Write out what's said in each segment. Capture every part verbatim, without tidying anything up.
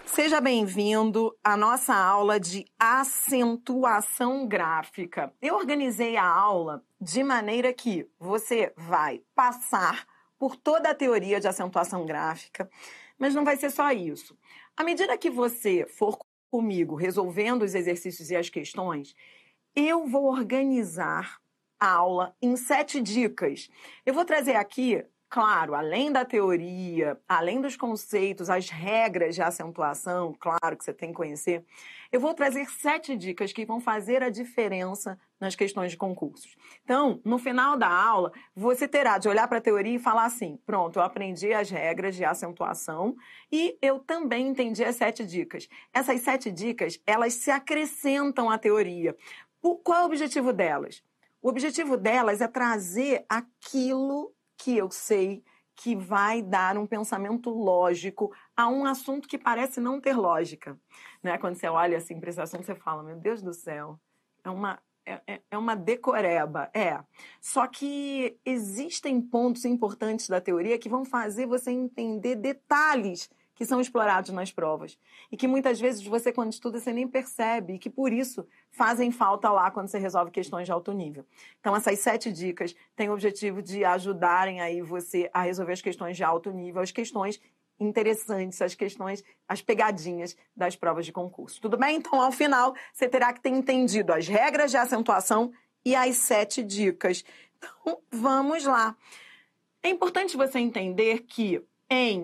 Seja bem-vindo à nossa aula de acentuação gráfica. Eu organizei a aula de maneira que você vai passar por toda a teoria de acentuação gráfica, mas não vai ser só isso. À medida que você for comigo resolvendo os exercícios e as questões, eu vou organizar a aula em sete dicas. Eu vou trazer aqui, claro, além da teoria, além dos conceitos, as regras de acentuação, claro que você tem que conhecer, eu vou trazer sete dicas que vão fazer a diferença nas questões de concursos. Então, no final da aula, você terá de olhar para a teoria e falar assim, pronto, eu aprendi as regras de acentuação e eu também entendi as sete dicas. Essas sete dicas, elas se acrescentam à teoria. Qual é o objetivo delas? O objetivo delas é trazer aquilo que eu sei que vai dar um pensamento lógico a um assunto que parece não ter lógica. Né? Quando você olha assim para esse assunto, você fala, meu Deus do céu, é uma, é, é uma decoreba. É. Só que existem pontos importantes da teoria que vão fazer você entender detalhes que são explorados nas provas. E que muitas vezes você, quando estuda, você nem percebe. E que, por isso, fazem falta lá quando você resolve questões de alto nível. Então, essas sete dicas têm o objetivo de ajudarem aí você a resolver as questões de alto nível, as questões interessantes, as questões, as pegadinhas das provas de concurso. Tudo bem? Então, ao final, você terá que ter entendido as regras de acentuação e as sete dicas. Então, vamos lá. É importante você entender que em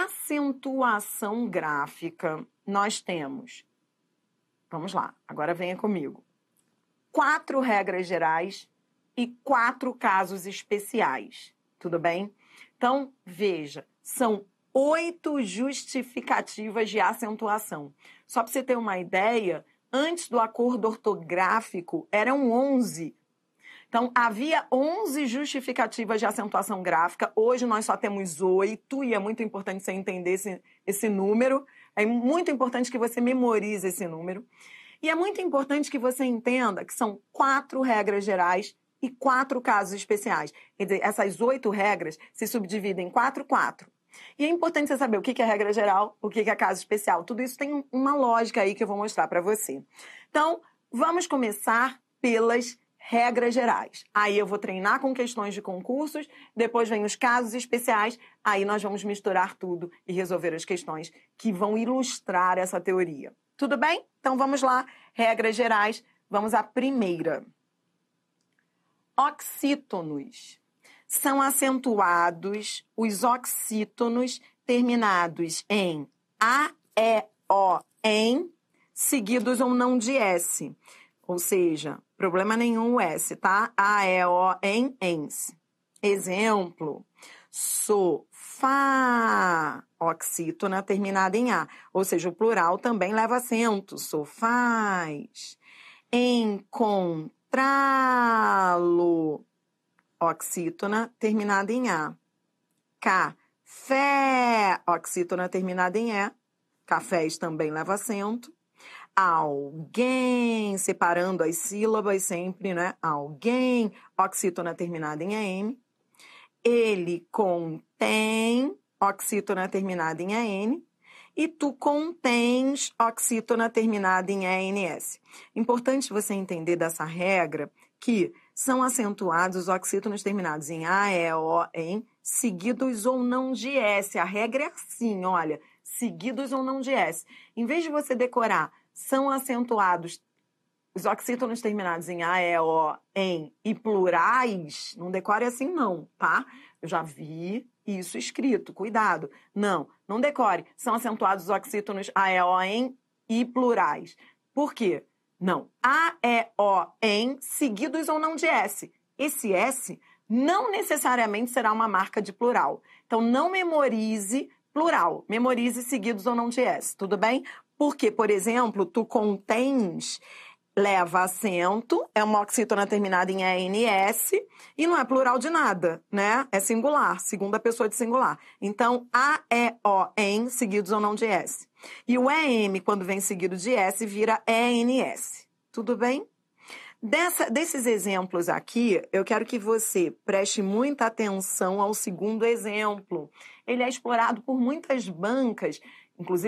acentuação gráfica, nós temos, vamos lá, agora venha comigo, quatro regras gerais e quatro casos especiais, tudo bem? Então, veja, são oito justificativas de acentuação. Só para você ter uma ideia, antes do acordo ortográfico, eram onze. Então, havia onze justificativas de acentuação gráfica. Hoje nós só temos oito e é muito importante você entender esse, esse número. É muito importante que você memorize esse número. E é muito importante que você entenda que são quatro regras gerais e quatro casos especiais. Quer dizer, essas oito regras se subdividem em quatro, quatro. E é importante você saber o que é regra geral, o que é caso especial. Tudo isso tem uma lógica aí que eu vou mostrar para você. Então, vamos começar pelas regras gerais. Aí eu vou treinar com questões de concursos, depois vem os casos especiais, aí nós vamos misturar tudo e resolver as questões que vão ilustrar essa teoria. Tudo bem? Então vamos lá, regras gerais, vamos à primeira. Oxítonos. São acentuados os oxítonos terminados em A, E, O, em, seguidos ou não de S. Ou seja, problema nenhum o S, tá? A, E, O, em, ens. Exemplo, sofá, oxítona terminada em A. Ou seja, o plural também leva acento, sofás. Encontrá-lo, oxítona terminada em A. Café, oxítona terminada em E. Cafés também leva acento. Alguém, separando as sílabas sempre, né? Alguém, oxítona terminada em A M. Ele contém, oxítona terminada em A N. E tu contens, oxítona terminada em A N S. Importante você entender dessa regra que são acentuados os oxítonos terminados em A, E, O, em, seguidos ou não de S. A regra é assim, olha, seguidos ou não de S. Em vez de você decorar são acentuados os oxítonos terminados em A, E, O, em e plurais, não decore assim não, tá? Eu já vi isso escrito, cuidado. Não, não decore. São acentuados os oxítonos A, E, O, em e plurais. Por quê? Não. A, E, O, em, seguidos ou não de S. Esse S não necessariamente será uma marca de plural. Então, não memorize plural. Memorize seguidos ou não de S, tudo bem? Porque, por exemplo, tu contens, leva acento, é uma oxítona terminada em A N S e não é plural de nada, né? É singular, segunda pessoa de singular. Então, A, E, O, em, seguidos ou não de S. E o E M, quando vem seguido de S, vira E N S. Tudo bem? Dessa, desses exemplos aqui, eu quero que você preste muita atenção ao segundo exemplo. Ele é explorado por muitas bancas, inclusive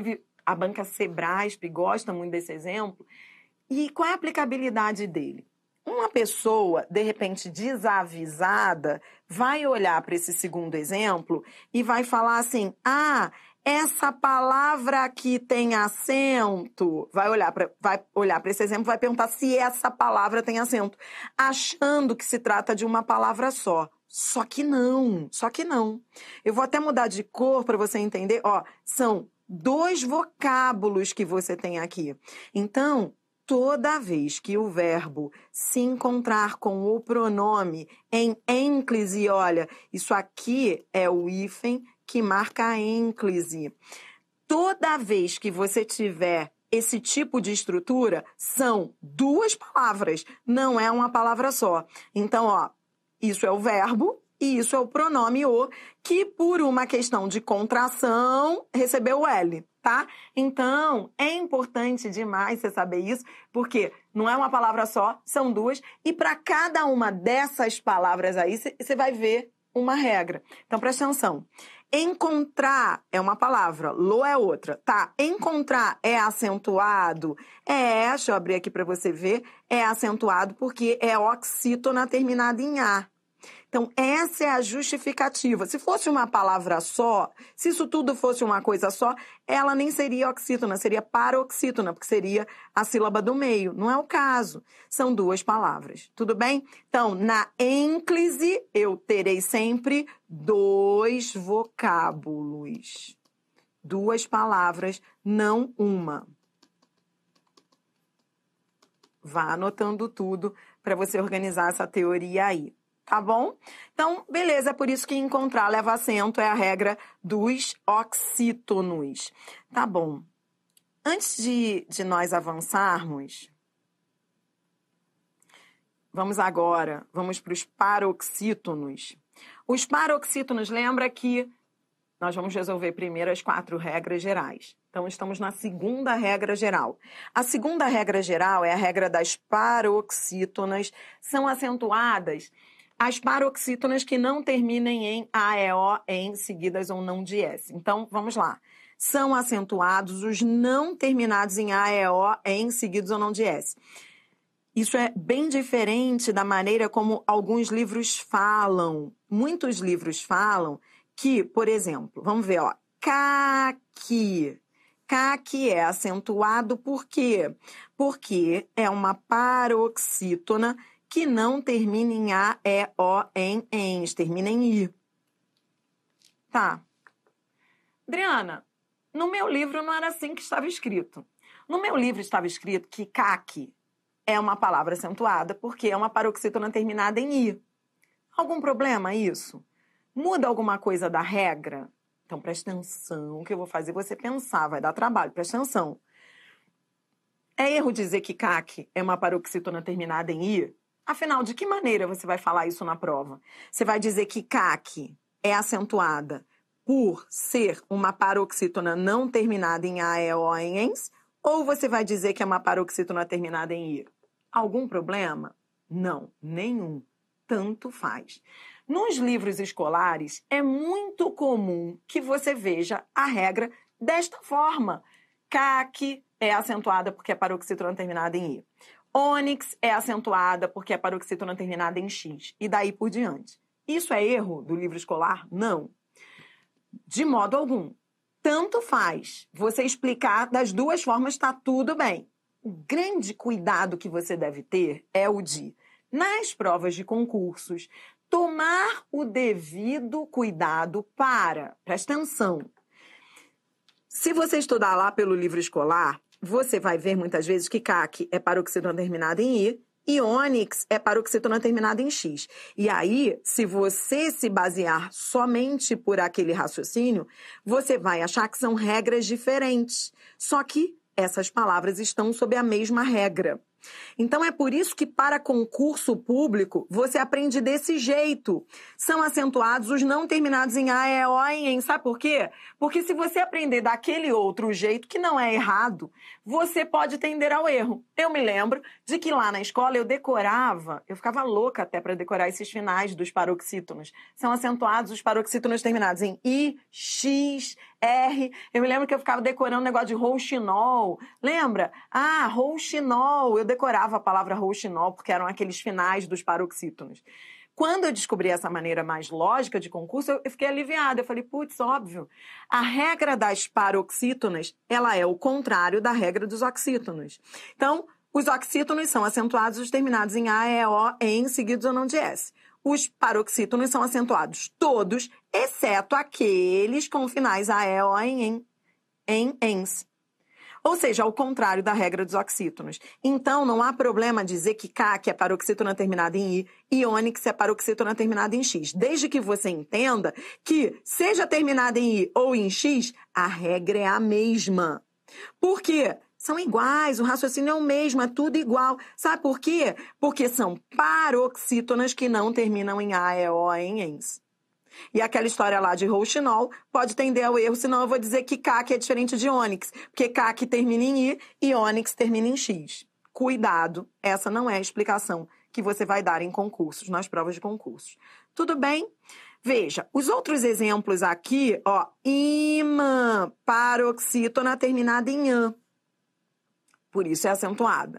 a banca Sebrasp gosta muito desse exemplo. E qual é a aplicabilidade dele? Uma pessoa, de repente, desavisada, vai olhar para esse segundo exemplo e vai falar assim, ah, essa palavra aqui tem acento. Vai olhar para vai olhar para esse exemplo e vai perguntar se essa palavra tem acento, achando que se trata de uma palavra só. Só que não, só que não. Eu vou até mudar de cor para você entender. Ó, são dois vocábulos que você tem aqui. Então, toda vez que o verbo se encontrar com o pronome em ênclise, olha, isso aqui é o hífen que marca a ênclise. Toda vez que você tiver esse tipo de estrutura, são duas palavras, não é uma palavra só. Então, ó, isso é o verbo e isso é o pronome o, que por uma questão de contração recebeu o L, tá? Então, é importante demais você saber isso, porque não é uma palavra só, são duas, e para cada uma dessas palavras aí, você vai ver uma regra. Então, presta atenção. Encontrar é uma palavra, lo é outra, tá? Encontrar é acentuado? É, deixa eu abrir aqui para você ver, é acentuado porque é oxítona terminada em A. Então, essa é a justificativa. Se fosse uma palavra só, se isso tudo fosse uma coisa só, ela nem seria oxítona, seria paroxítona, porque seria a sílaba do meio. Não é o caso. São duas palavras. Tudo bem? Então, na ênclise, eu terei sempre dois vocábulos. Duas palavras, não uma. Vá anotando tudo para você organizar essa teoria aí. Tá bom? Então, beleza, é por isso que encontrar leva acento é a regra dos oxítonos. Tá bom. Antes de, de nós avançarmos, vamos agora, vamos para os paroxítonos. Os paroxítonos, lembra que nós vamos resolver primeiro as quatro regras gerais. Então, estamos na segunda regra geral. A segunda regra geral é a regra das paroxítonas, são acentuadas as paroxítonas que não terminem em A, E, O, em seguidas ou não de S. Então, vamos lá. São acentuados os não terminados em A, E, O, em seguidos ou não de S. Isso é bem diferente da maneira como alguns livros falam. Muitos livros falam que, por exemplo, vamos ver, ó, caqui. Caqui é acentuado por quê? Porque é uma paroxítona que não termina em A, E, O, em, ens, termina em I. Tá. Adriana, no meu livro não era assim que estava escrito. No meu livro estava escrito que caqui é uma palavra acentuada porque é uma paroxítona terminada em I. Algum problema isso? Muda alguma coisa da regra? Então presta atenção, o que eu vou fazer você pensar, vai dar trabalho, presta atenção. É erro dizer que caqui é uma paroxítona terminada em I? Afinal, de que maneira você vai falar isso na prova? Você vai dizer que caqui é acentuada por ser uma paroxítona não terminada em A, E, O, em ens? Ou você vai dizer que é uma paroxítona terminada em I? Algum problema? Não, nenhum. Tanto faz. Nos livros escolares, é muito comum que você veja a regra desta forma. Caqui é acentuada porque é paroxítona terminada em I. Ônix é acentuada porque é paroxítona terminada em X. E daí por diante. Isso é erro do livro escolar? Não. De modo algum. Tanto faz. Você explicar das duas formas, está tudo bem. O grande cuidado que você deve ter é o de, nas provas de concursos, tomar o devido cuidado para, presta atenção, se você estudar lá pelo livro escolar, você vai ver muitas vezes que caqui é paroxítona terminada em I e ônix é paroxítona terminada em X. E aí, se você se basear somente por aquele raciocínio, você vai achar que são regras diferentes. Só que essas palavras estão sob a mesma regra. Então, é por isso que para concurso público, você aprende desse jeito. São acentuados os não terminados em A, E, O, em en. Sabe por quê? Porque se você aprender daquele outro jeito, que não é errado, você pode tender ao erro. Eu me lembro de que lá na escola eu decorava, eu ficava louca até para decorar esses finais dos paroxítonos. São acentuados os paroxítonos terminados em I, X, R. Eu me lembro que eu ficava decorando um negócio de rouxinol. Lembra? Ah, rouxinol. Eu decorava a palavra rouxinol porque eram aqueles finais dos paroxítonos. Quando eu descobri essa maneira mais lógica de concurso, eu fiquei aliviada. Eu falei, putz, óbvio. A regra das paroxítonas, ela é o contrário da regra dos oxítonos. Então, os oxítonos são acentuados os terminados em A, E, O, EN, seguidos ou não de S. Os paroxítonos são acentuados todos, exceto aqueles com finais A, E, O, em, em, ENS. Ou seja, ao contrário da regra dos oxítonos. Então, não há problema dizer que K, que é paroxítona terminada em I, e ônix é paroxítona terminada em X. Desde que você entenda que, seja terminada em I ou em X, a regra é a mesma. Por quê? São iguais, o raciocínio é o mesmo, é tudo igual. Sabe por quê? Porque são paroxítonas que não terminam em A, E, O, em ENS. E aquela história lá de rouxinol pode tender ao erro, senão eu vou dizer que K que é diferente de ônix, porque K que termina em I e ônix termina em X. Cuidado, essa não é a explicação que você vai dar em concursos, nas provas de concursos. Tudo bem? Veja, os outros exemplos aqui, ó, imã, paroxítona terminada em an. Por isso é acentuada.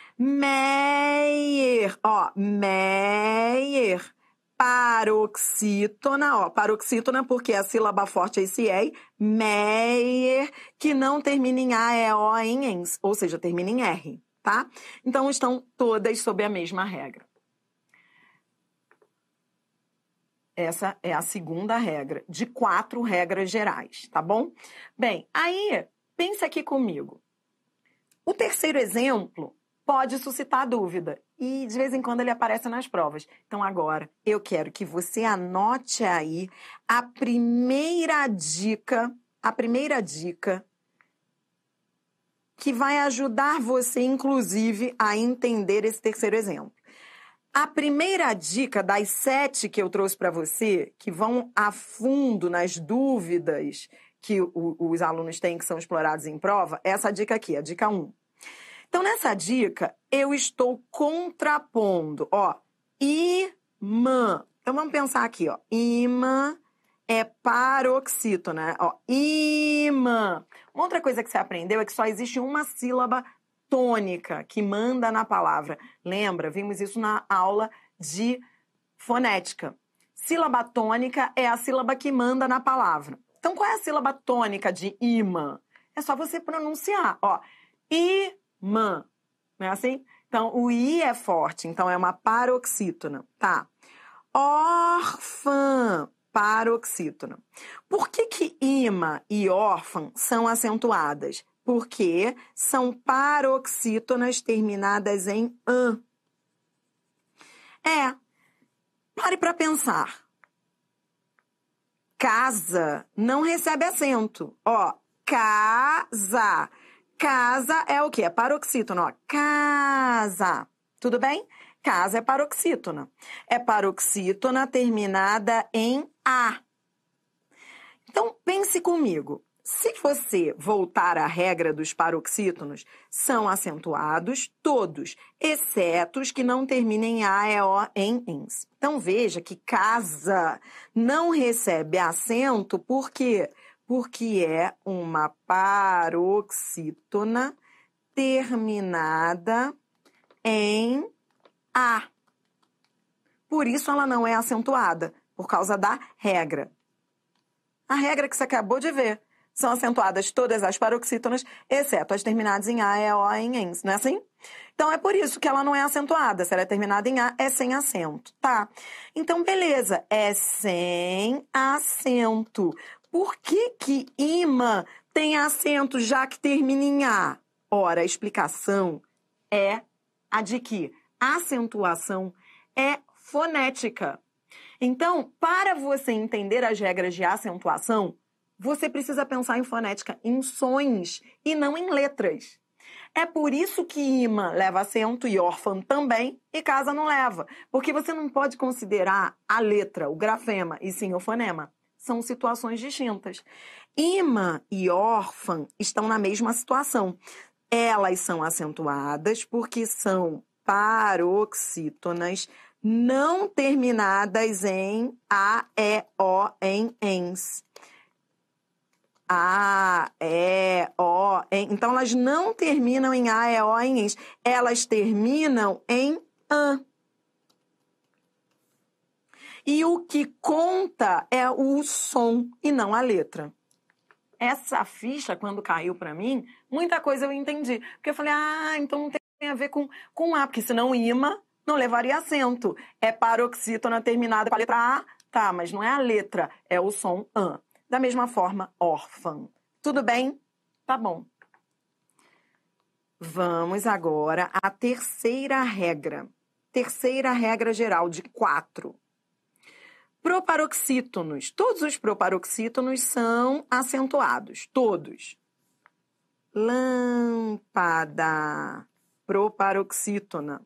Meyer, ó, Meyer, paroxítona, ó, paroxítona porque a sílaba forte é esse E, Meyer, que não termina em A, E, O, em ENS, ou seja, termina em R, tá? Então, estão todas sob a mesma regra. Essa é a segunda regra, de quatro regras gerais, tá bom? Bem, aí, pensa aqui comigo. O terceiro exemplo pode suscitar dúvida e, de vez em quando, ele aparece nas provas. Então, agora, eu quero que você anote aí a primeira dica, a primeira dica que vai ajudar você, inclusive, a entender esse terceiro exemplo. A primeira dica das sete que eu trouxe para você, que vão a fundo nas dúvidas que o, os alunos têm que são explorados em prova, é essa dica aqui, a dica um. Então, nessa dica, eu estou contrapondo, ó, imã. Então, vamos pensar aqui, ó, imã é paroxítona, ó, imã. Uma outra coisa que você aprendeu é que só existe uma sílaba tônica que manda na palavra. Lembra? Vimos isso na aula de fonética. Sílaba tônica é a sílaba que manda na palavra. Então, qual é a sílaba tônica de imã? É só você pronunciar, ó, imã. Não é assim? Então, o I é forte, então é uma paroxítona, tá? Órfã, paroxítona. Por que que imã e órfã são acentuadas? Porque são paroxítonas terminadas em an. É, pare para pensar. Casa não recebe acento. Ó, casa. Casa é o quê? É paroxítona, ó. Casa. Tudo bem? Casa é paroxítona. É paroxítona terminada em A. Então, pense comigo. Se você voltar à regra dos paroxítonos, são acentuados todos, exceto os que não terminem em A, E, O, em ENS. Então, veja que casa não recebe acento, por quê? Porque é uma paroxítona terminada em A. Por isso ela não é acentuada, por causa da regra. A regra que você acabou de ver. São acentuadas todas as paroxítonas, exceto as terminadas em A, E, O, em ENS, não é assim? Então, é por isso que ela não é acentuada. Se ela é terminada em A, é sem acento, tá? Então, beleza, é sem acento. Por que que imã tem acento já que termina em A? Ora, a explicação é a de que a acentuação é fonética. Então, para você entender as regras de acentuação, você precisa pensar em fonética, em sons e não em letras. É por isso que imã leva acento e órfã também e casa não leva. Porque você não pode considerar a letra, o grafema, e sim o fonema. São situações distintas. Imã e órfã estão na mesma situação. Elas são acentuadas porque são paroxítonas não terminadas em A, E, O, em ENS. A, E, O, em. Então, elas não terminam em A, E, O, em ES. Elas terminam em AN. E o que conta é o som e não a letra. Essa ficha, quando caiu para mim, muita coisa eu entendi. Porque eu falei, ah, então não tem a ver com, com A, porque senão ima não levaria acento. É paroxítona terminada com a letra A, tá, mas não é a letra, é o som AN. Da mesma forma, órfã. Tudo bem? Tá bom. Vamos agora à terceira regra. Terceira regra geral de quatro. Proparoxítonos. Todos os proparoxítonos são acentuados. Todos. Lâmpada. Proparoxítona.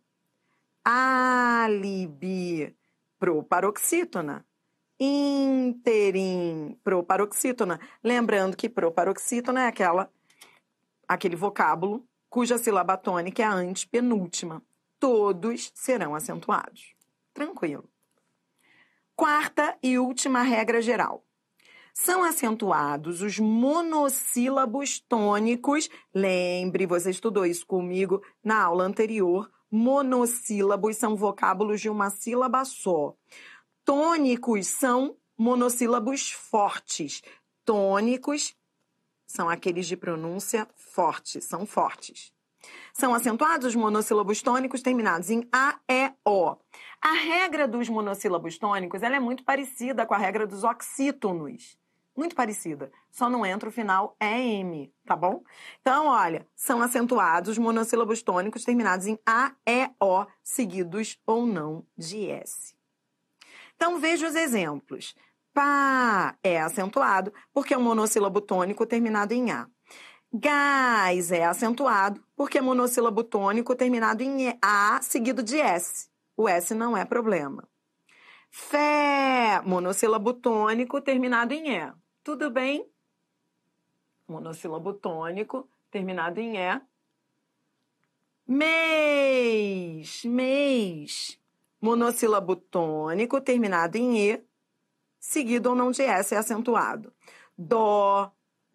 Álibi. Proparoxítona. Ínterim. Proparoxítona. Lembrando que proparoxítona é aquela, aquele vocábulo cuja sílaba tônica é a antepenúltima. Todos serão acentuados. Tranquilo. Quarta e última regra geral. São acentuados os monossílabos tônicos. Lembre, você estudou isso comigo na aula anterior. Monossílabos são vocábulos de uma sílaba só. Tônicos são monossílabos fortes. Tônicos são aqueles de pronúncia forte, são fortes. São acentuados os monossílabos tônicos terminados em A, E, O. A regra dos monossílabos tônicos ela é muito parecida com a regra dos oxítonos. Muito parecida. Só não entra o final E M, tá bom? Então, olha, são acentuados os monossílabos tônicos terminados em A, E, O, seguidos ou não de S. Então, veja os exemplos. Pá é acentuado porque é um monossílabo tônico terminado em A. Gás é acentuado porque é monossílabo tônico terminado em A seguido de S. O S não é problema. Fé, monossílabo tônico terminado em E. Tudo bem? Monossílabo tônico terminado em E. Mês, mês, monossílabo tônico terminado em E, seguido ou não de S é acentuado. Dó,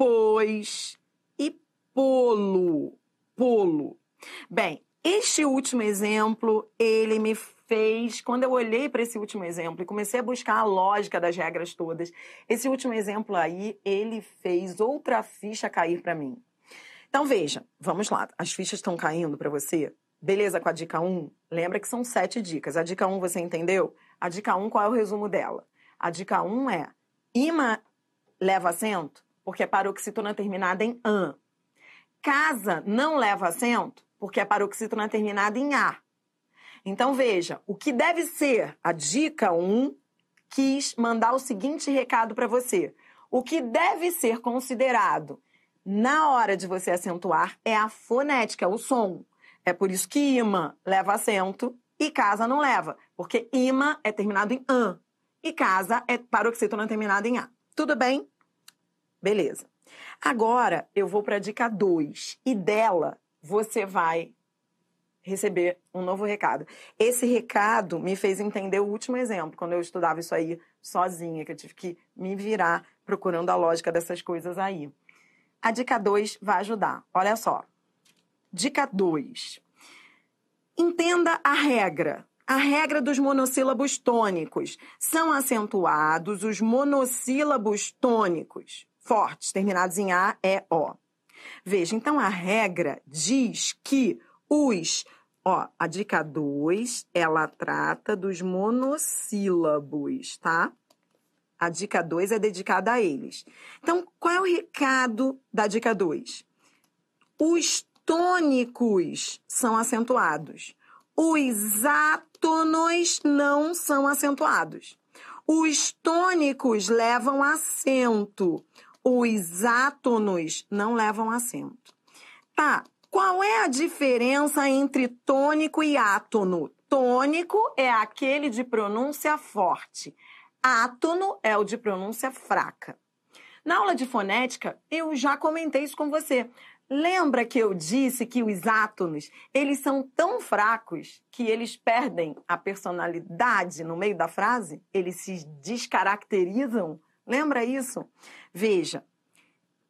pois e polo, polo. Bem, este último exemplo, ele me fez, quando eu olhei para esse último exemplo e comecei a buscar a lógica das regras todas, esse último exemplo aí, ele fez outra ficha cair para mim. Então, veja, vamos lá, as fichas estão caindo para você? Beleza com a dica um? Lembra que são sete dicas. A dica um você entendeu? A dica um, qual é o resumo dela? A dica um é, ima leva acento porque é paroxítona terminada em an. Casa não leva acento porque é paroxítona terminada em A. Então, veja, o que deve ser a dica um quis mandar o seguinte recado para você. O que deve ser considerado na hora de você acentuar é a fonética, o som. É por isso que ima leva acento e casa não leva, porque ima é terminado em an e casa é paroxítona terminada em A. Tudo bem? Beleza. Agora eu vou para a dica dois e dela você vai receber um novo recado. Esse recado me fez entender o último exemplo, quando eu estudava isso aí sozinha, que eu tive que me virar procurando a lógica dessas coisas aí. A dica dois vai ajudar. Olha só. Dica dois. Entenda a regra. A regra dos monossílabos tônicos. São acentuados os monossílabos tônicos fortes, terminados em A, E, O. Veja, então a regra diz que os... Ó, a dica dois, ela trata dos monossílabos, tá? A dica dois é dedicada a eles. Então, qual é o recado da dica dois? Os tônicos são acentuados. Os átonos não são acentuados. Os tônicos levam acento. Os átonos não levam acento. Tá, qual é a diferença entre tônico e átono? Tônico é aquele de pronúncia forte. Átono é o de pronúncia fraca. Na aula de fonética, eu já comentei isso com você. Lembra que eu disse que os átonos, eles são tão fracos que eles perdem a personalidade no meio da frase? Eles se descaracterizam? Lembra isso? Veja,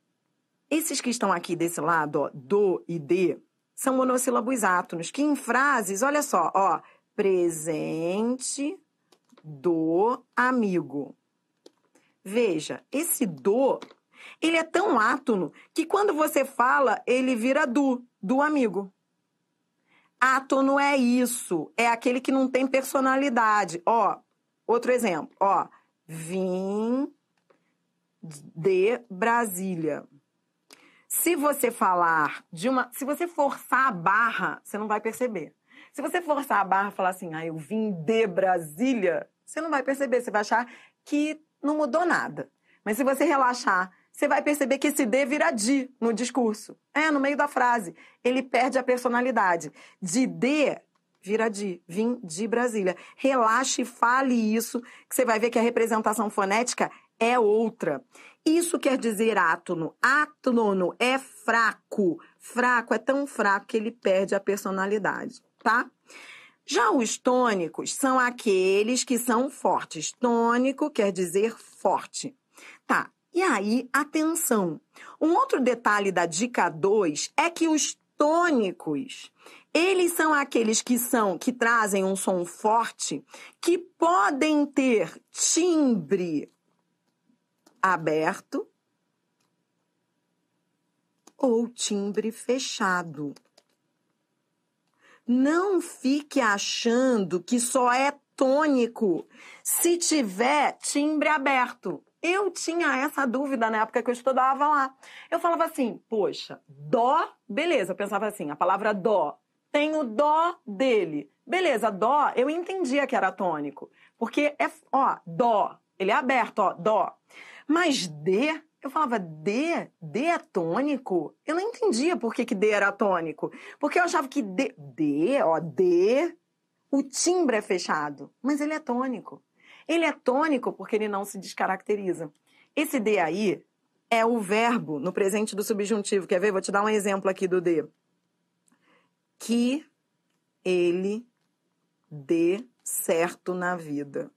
Esses que estão aqui desse lado, ó, do e de, são monossílabos átonos, que em frases, olha só, ó, presente do amigo. Veja, esse do, ele é tão átono que quando você fala, ele vira do, do amigo. Átono é isso, é aquele que não tem personalidade. Ó, outro exemplo, ó, vim de Brasília. Se você falar de uma... Se você forçar a barra, você não vai perceber. Se você forçar a barra e falar assim, ah, eu vim de Brasília, você não vai perceber, você vai achar que não mudou nada. Mas se você relaxar, você vai perceber que esse de vira de no discurso. É, no meio da frase. Ele perde a personalidade. De de vira de. Vim de Brasília. Relaxe e fale isso, que você vai ver que a representação fonética é outra. Isso quer dizer átono. Átono é fraco. Fraco é tão fraco que ele perde a personalidade, tá? Já os tônicos são aqueles que são fortes. Tônico quer dizer forte. Tá. E aí, atenção, um outro detalhe da dica dois é que os tônicos, eles são aqueles que são, que trazem um som forte, que podem ter timbre aberto ou timbre fechado. Não fique achando que só é tônico se tiver timbre aberto. Eu tinha essa dúvida na época que eu estudava lá. Eu falava assim, poxa, dó, beleza. Eu pensava assim, a palavra dó, tem o dó dele. Beleza, dó, eu entendia que era tônico. Porque é, ó, dó, ele é aberto, ó, dó. Mas D, eu falava, D, D é tônico? Eu não entendia por que que D era tônico. Porque eu achava que D, D, ó, D, o timbre é fechado. Mas ele é tônico. Ele é tônico porque ele não se descaracteriza. Esse D aí é o verbo no presente do subjuntivo. Quer ver? Vou te dar um exemplo aqui do D. Que ele dê certo na vida.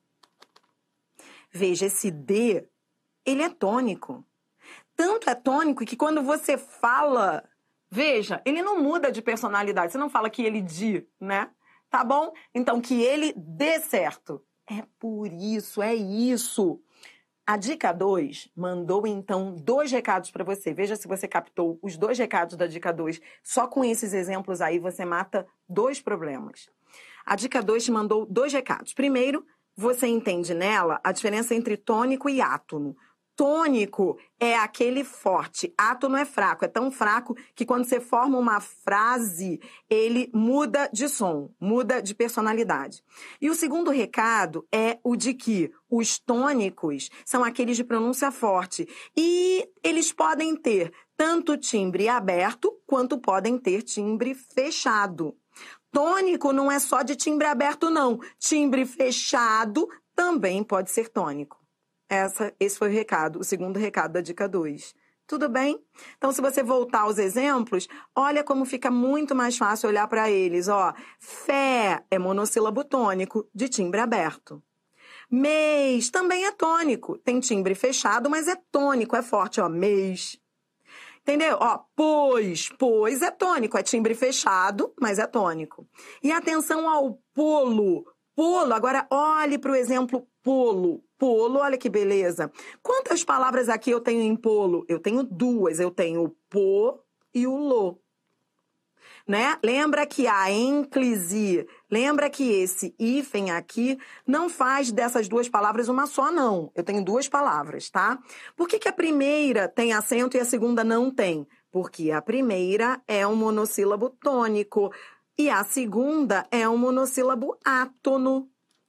Veja, esse D, ele é tônico. Tanto é tônico que quando você fala... Veja, ele não muda de personalidade. Você não fala que ele de, né? Tá bom? Então, que ele dê certo. É por isso, é isso. A dica dois mandou, então, dois recados para você. Veja se você captou os dois recados da dica dois. Só com esses exemplos aí você mata dois problemas. A dica dois te mandou dois recados. Primeiro, você entende nela a diferença entre tônico e átono. Tônico é aquele forte, átono é fraco, é tão fraco que quando você forma uma frase, ele muda de som, muda de personalidade. E o segundo recado é o de que os tônicos são aqueles de pronúncia forte e eles podem ter tanto timbre aberto quanto podem ter timbre fechado. Tônico não é só de timbre aberto, não. Timbre fechado também pode ser tônico. Essa, esse foi o recado, o segundo recado da dica dois. Tudo bem? Então, se você voltar aos exemplos, olha como fica muito mais fácil olhar para eles. Ó, fé é monossílabo tônico, de timbre aberto. Mês também é tônico, tem timbre fechado, mas é tônico, é forte, ó, mês. Entendeu? Ó, pois, pois é tônico, é timbre fechado, mas é tônico. E atenção ao polo. Polo, agora olhe para o exemplo polo. Polo, olha que beleza. Quantas palavras aqui eu tenho em polo? Eu tenho duas. Eu tenho o po e o lo. Né? Lembra que a ênclise, lembra que esse hífen aqui não faz dessas duas palavras uma só, não. Eu tenho duas palavras, tá? Por que que a primeira tem acento e a segunda não tem? Porque a primeira é um monossílabo tônico e a segunda é um monossílabo átono.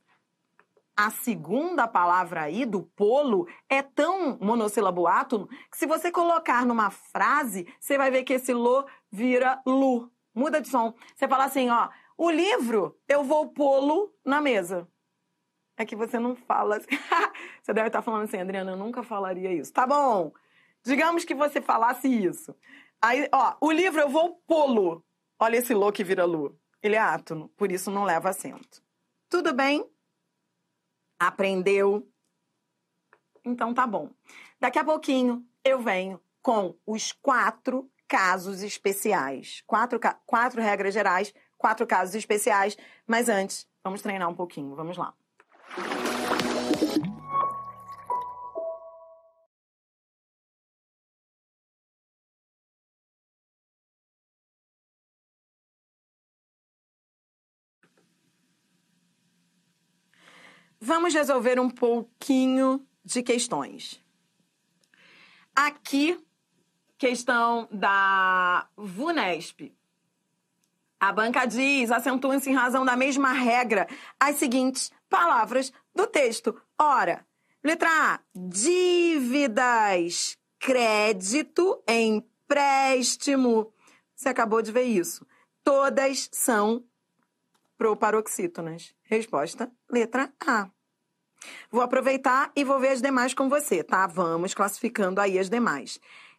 A segunda palavra aí, do polo, é tão monossílabo átono que se você colocar numa frase, você vai ver que esse lo vira lu. Muda de som. Você fala assim, ó, o livro eu vou pô-lo na mesa. É que você não fala assim. Você deve estar falando assim, Adriana, eu nunca falaria isso. Tá bom. Digamos que você falasse isso. Aí, ó, o livro eu vou pô-lo. Olha esse lo que vira lu. Ele é átono, por isso não leva acento. Tudo bem? Aprendeu? Então tá bom. Daqui a pouquinho eu venho com os quatro casos especiais. Quatro, quatro regras gerais, quatro casos especiais. Mas antes, vamos treinar um pouquinho. Vamos lá. Vamos resolver um pouquinho de questões. Aqui, questão da VUNESP. A banca diz, acentua-se em razão da mesma regra, as seguintes palavras do texto. Ora, letra A, dívidas, crédito, empréstimo. Você acabou de ver isso. Todas são proparoxítonas. Resposta, letra A. Vou aproveitar e vou ver as demais com você, tá? Vamos classificando aí as demais.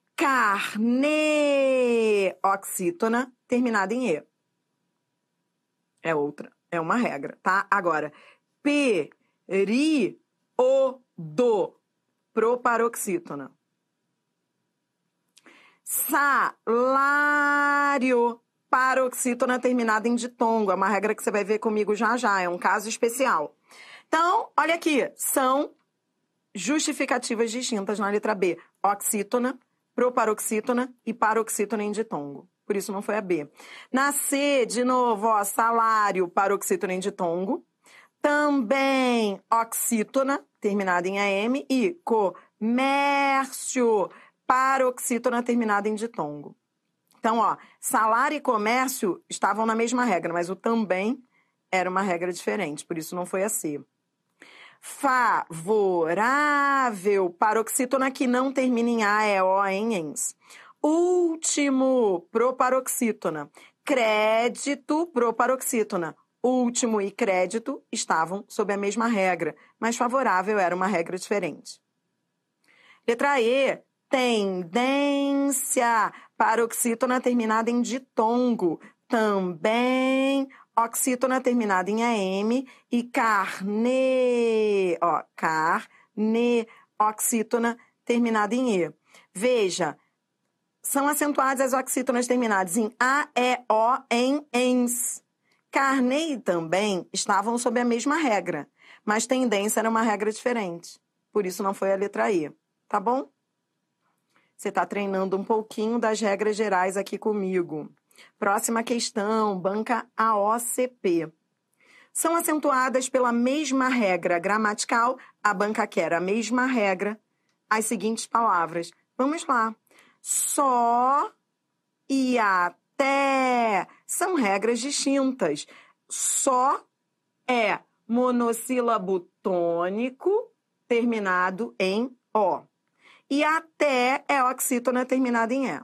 Carneoxítona, terminada em E. É outra, é uma regra, tá? Agora, período, proparoxítona. Salário, paroxítona terminada em ditongo. É uma regra que você vai ver comigo já já, é um caso especial. Então, olha aqui, são justificativas distintas na letra B. Oxítona, proparoxítona e paroxítona em ditongo. Por isso não foi a B. Na C, de novo, ó, salário, paroxítona em ditongo. Também oxítona, terminada em A M. E comércio, paroxítona terminada em ditongo. Então, ó, salário e comércio estavam na mesma regra, mas o também era uma regra diferente, por isso não foi a C. Favorável, paroxítona que não termina em A, é O, em ENS. Último, proparoxítona. Crédito, proparoxítona. Último e crédito estavam sob a mesma regra, mas favorável era uma regra diferente. Letra E, tendência, paroxítona terminada em ditongo. Também oxítona terminada em A M e carne, ó, carne, oxítona terminada em E. Veja, são acentuadas as oxítonas terminadas em A, E, O, em, ENS. Carne também estavam sob a mesma regra, mas tendência era uma regra diferente. Por isso não foi a letra E, tá bom? Você está treinando um pouquinho das regras gerais aqui comigo. Próxima questão, banca A O C P. São acentuadas pela mesma regra gramatical, a banca quer a mesma regra, as seguintes palavras. Vamos lá. Só e até são regras distintas. Só é monossílabo tônico terminado em O. E até é oxítona terminada em E.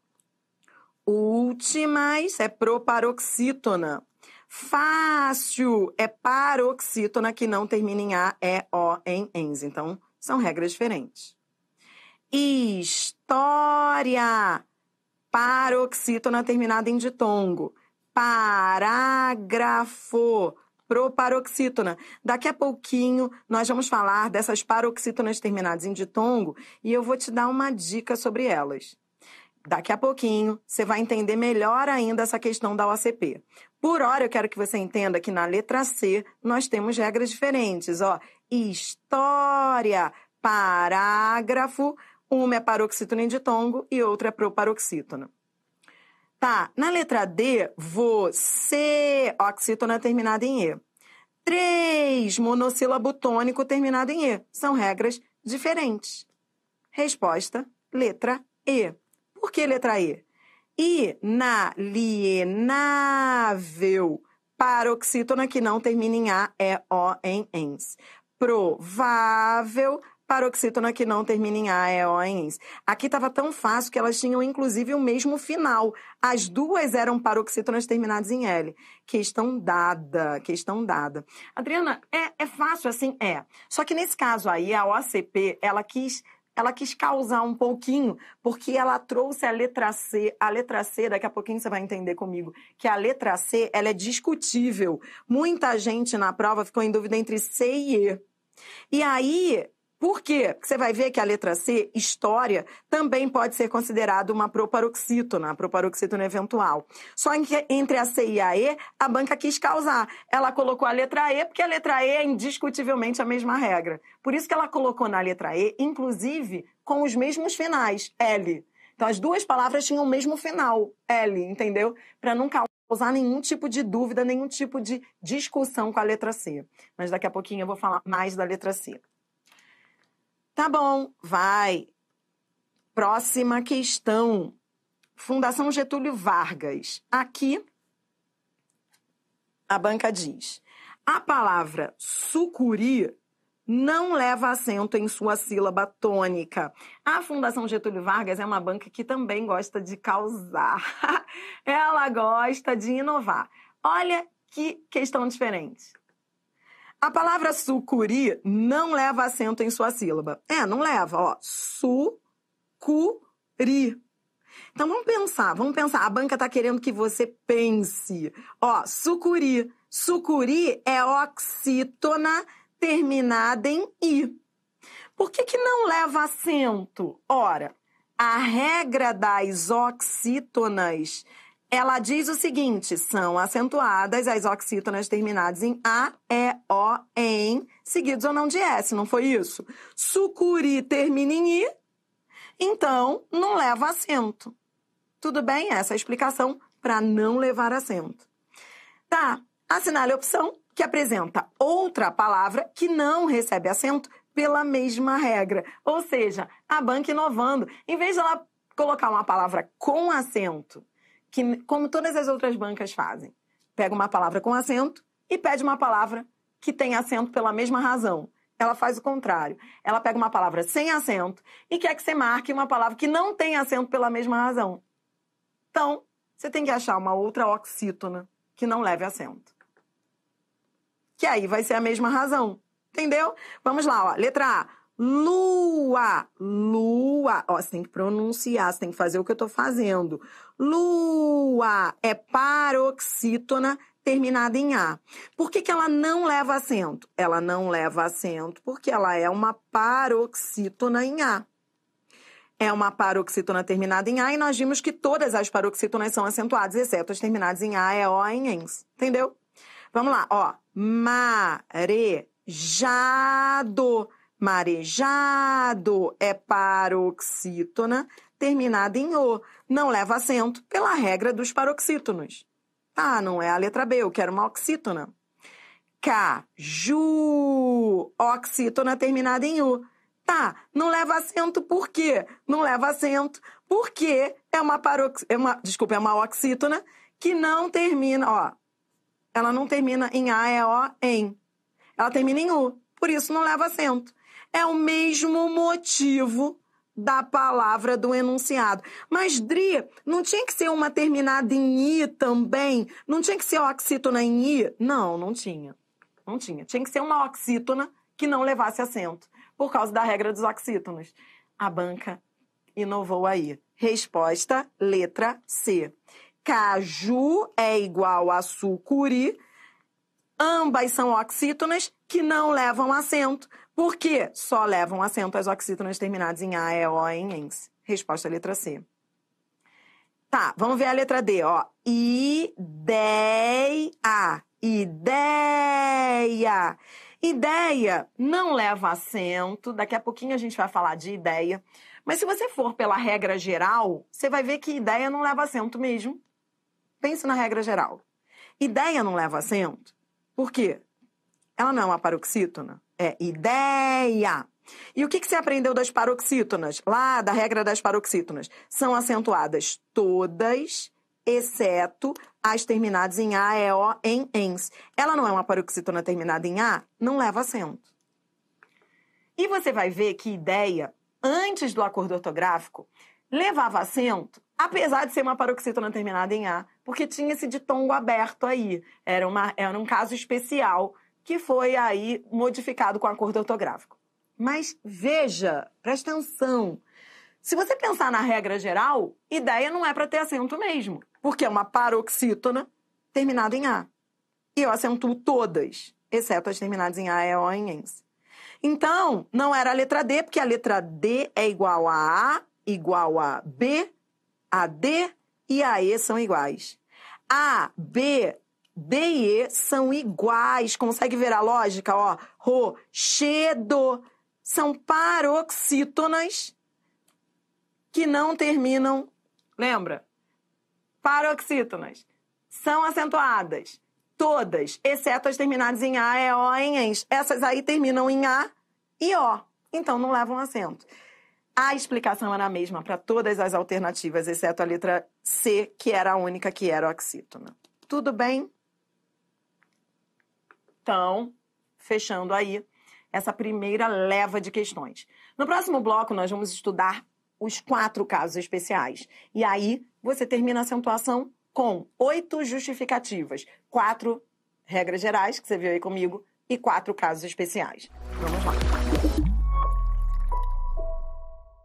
Últimas é proparoxítona. Fácil é paroxítona que não termina em A, E, O, em, ENS. Então, são regras diferentes. História, paroxítona terminada em ditongo. Parágrafo, proparoxítona. Daqui a pouquinho nós vamos falar dessas paroxítonas terminadas em ditongo e eu vou te dar uma dica sobre elas. Daqui a pouquinho, você vai entender melhor ainda essa questão da O C P. Por hora, eu quero que você entenda que na letra C, nós temos regras diferentes. Ó, história, parágrafo, uma é paroxítona em ditongo e outra é proparoxítona. Tá, na letra D, você, oxítona terminada em E. Três, monossílabo tônico terminado em E. São regras diferentes. Resposta, letra E. Por que letra E? Inalienável, paroxítona que não termina em A, E, O, em, ENS. Provável, paroxítona que não termina em A, E, O, em, ENS. Aqui estava tão fácil que elas tinham, inclusive, o mesmo final. As duas eram paroxítonas terminadas em L. Questão dada, questão dada. Adriana, é, é fácil assim? É. Só que nesse caso aí, a O C P, ela quis... Ela quis causar um pouquinho, porque ela trouxe a letra C. A letra C, daqui a pouquinho você vai entender comigo, que a letra C, ela é discutível. Muita gente na prova ficou em dúvida entre C e E. E aí, Por quê? Porque você vai ver que a letra C, história, também pode ser considerada uma proparoxítona, a proparoxítona eventual. Só que entre a C e a E, a banca quis causar. Ela colocou a letra E, porque a letra E é indiscutivelmente a mesma regra. Por isso que ela colocou na letra E, inclusive, com os mesmos finais, L. Então, as duas palavras tinham o mesmo final, L, entendeu? Para não causar nenhum tipo de dúvida, nenhum tipo de discussão com a letra C. Mas daqui a pouquinho eu vou falar mais da letra C. Tá bom, vai. Próxima questão. Fundação Getúlio Vargas. Aqui, a banca diz: a palavra sucuri não leva acento em sua sílaba tônica. A Fundação Getúlio Vargas é uma banca que também gosta de causar. Ela gosta de inovar. Olha que questão diferente. A palavra sucuri não leva acento em sua sílaba. É, não leva, ó. Sucuri. Então, vamos pensar, vamos pensar. A banca tá querendo que você pense. Ó, sucuri. Sucuri é oxítona terminada em i. Por que que não leva acento? Ora, a regra das oxítonas, ela diz o seguinte: são acentuadas as oxítonas terminadas em A, E, O, em, seguidos ou não de S, não foi isso? Sucuri termina em I, então não leva acento. Tudo bem? Essa é a explicação para não levar acento. Tá, assinale a opção que apresenta outra palavra que não recebe acento pela mesma regra. Ou seja, a banca inovando. Em vez de ela colocar uma palavra com acento, que, como todas as outras bancas fazem, pega uma palavra com acento e pede uma palavra que tem acento pela mesma razão. Ela faz o contrário. Ela pega uma palavra sem acento e quer que você marque uma palavra que não tem acento pela mesma razão. Então, você tem que achar uma outra oxítona que não leve acento. Que aí vai ser a mesma razão. Entendeu? Vamos lá, ó. Letra A. Lua. Lua. Ó, você tem que pronunciar, você tem que fazer o que eu tô fazendo. Lua é paroxítona terminada em A. Por que que ela não leva acento? Ela não leva acento porque ela é uma paroxítona em A. É uma paroxítona terminada em A e nós vimos que todas as paroxítonas são acentuadas, exceto as terminadas em A, E, O, em ENS. Entendeu? Vamos lá, ó. Marejado. Marejado é paroxítona terminada em O. Não leva acento pela regra dos paroxítonos. Ah, não é a letra B, eu quero uma oxítona. Caju, oxítona terminada em U. Tá, não leva acento por quê? Não leva acento porque é uma parox... é uma, desculpa, é uma oxítona que não termina, ó. Ela não termina em A, E, O, em. Ela termina em U, por isso não leva acento. É o mesmo motivo da palavra do enunciado. Mas, Dri, não tinha que ser uma terminada em I também? Não tinha que ser oxítona em I? Não, não tinha. Não tinha. Tinha que ser uma oxítona que não levasse acento, por causa da regra dos oxítonos. A banca inovou aí. Resposta, letra C. Caju é igual a sucuri. Ambas são oxítonas que não levam acento. Por quê? Só levam acento as oxítonas terminadas em A, E, O, em ENS. Resposta, letra C. Tá, vamos ver a letra D, ó. Ideia. Ideia. Ideia não leva acento. Daqui a pouquinho a gente vai falar de ideia. Mas se você for pela regra geral, você vai ver que ideia não leva acento mesmo. Pense na regra geral. Ideia não leva acento. Por quê? Ela não é uma paroxítona. É ideia. E o que, que você aprendeu das paroxítonas? Lá da regra das paroxítonas. São acentuadas todas, exceto as terminadas em A, E, O, em ENS. Ela não é uma paroxítona terminada em A? Não leva acento. E você vai ver que ideia, antes do acordo ortográfico, levava acento, apesar de ser uma paroxítona terminada em A, porque tinha esse ditongo aberto aí. Era, uma, era um caso especial que foi aí modificado com o acordo ortográfico. Mas veja, presta atenção. Se você pensar na regra geral, ideia não é para ter acento mesmo, porque é uma paroxítona terminada em A. E eu acentuo todas, exceto as terminadas em A, E, O, em ENS. Então, não era a letra D, porque a letra D é igual a A, igual a B, a D e a E são iguais. A, B, D e E são iguais. Consegue ver a lógica? Ó, rochedo. São paroxítonas que não terminam. Lembra? Paroxítonas são acentuadas. Todas, exceto as terminadas em A, E, O, em ENS. Essas aí terminam em A e O. Então, não levam acento. A explicação era a mesma para todas as alternativas, exceto a letra C, que era a única que era oxítona. Tudo bem? Então, fechando aí essa primeira leva de questões. No próximo bloco, nós vamos estudar os quatro casos especiais. E aí, você termina a acentuação com oito justificativas. Quatro regras gerais, que você viu aí comigo, e quatro casos especiais. Vamos lá.